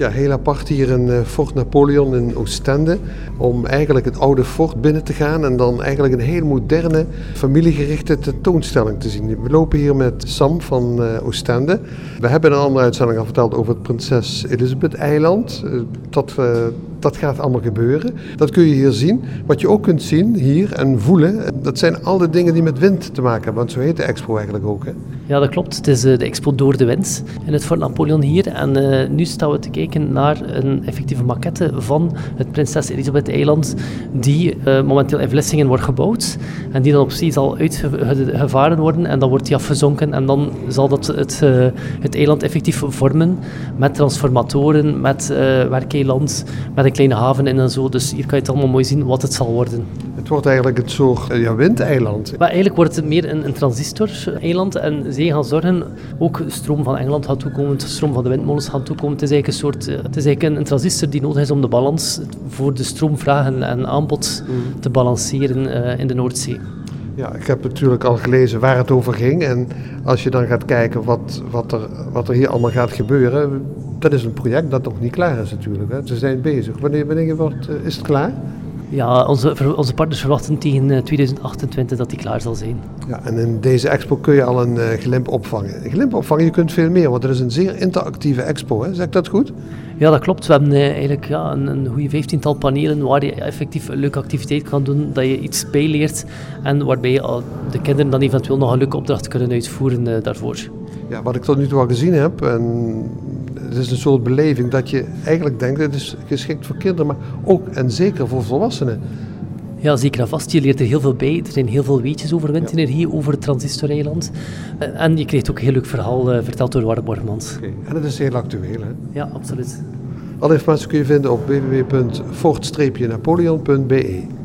Ja, heel apart hier in Fort Napoleon in Oostende. Om eigenlijk het oude fort binnen te gaan en dan eigenlijk een heel moderne, familiegerichte tentoonstelling te zien. We lopen hier met Sam van Oostende. We hebben in een andere uitzending al verteld over het Prinses Elisabeth eiland. Dat gaat allemaal gebeuren. Dat kun je hier zien. Wat je ook kunt zien hier en voelen, dat zijn al de dingen die met wind te maken hebben. Want zo heet de expo eigenlijk ook. Hè? Ja, dat klopt. Het is de expo Door de Wind in het Fort Napoleon hier. En nu staan we te kijken naar een effectieve maquette van het Prinses Elisabeth eiland die momenteel in Vlissingen wordt gebouwd. En die dan op zee zal uitgevaren worden en dan wordt die afgezonken en dan zal dat het eiland effectief vormen met transformatoren, met werkeiland, met een kleine haven in en zo. Dus hier kan je het allemaal mooi zien wat het zal worden. Het wordt eigenlijk een soort windeiland. Maar eigenlijk wordt het meer een transistor-eiland en zij gaan zorgen, ook stroom van Engeland gaat toekomen, stroom van de windmolens gaat toekomen. Het is eigenlijk een transistor die nodig is om de balans voor de stroomvraag en aanbod te balanceren in de Noordzee. Ja, ik heb natuurlijk al gelezen waar het over ging en als je dan gaat kijken wat er hier allemaal gaat gebeuren, dat is een project dat nog niet klaar is natuurlijk. Hè. Ze zijn bezig. Wanneer is het klaar? Ja, onze partners verwachten tegen 2028 dat die klaar zal zijn. Ja, en in deze expo kun je al een glimp opvangen. Een glimp opvangen, je kunt veel meer, want het is een zeer interactieve expo. Hè? Zeg ik dat goed? Ja, dat klopt. We hebben eigenlijk een goede 15-tal panelen waar je effectief een leuke activiteit kan doen, dat je iets bijleert en waarbij de kinderen dan eventueel nog een leuke opdracht kunnen uitvoeren daarvoor. Ja, wat ik tot nu toe al gezien heb, en het is een soort beleving dat je eigenlijk denkt, het is geschikt voor kinderen, maar ook en zeker voor volwassenen. Ja, zeker en vast. Je leert er heel veel bij. Er zijn heel veel weetjes over windenergie, over het transistoreiland. En je krijgt ook een heel leuk verhaal verteld door Warren Borgmans. Okay. En het is heel actueel, hè? Ja, absoluut. Alle informatie kun je vinden op www.fort-napoleon.be.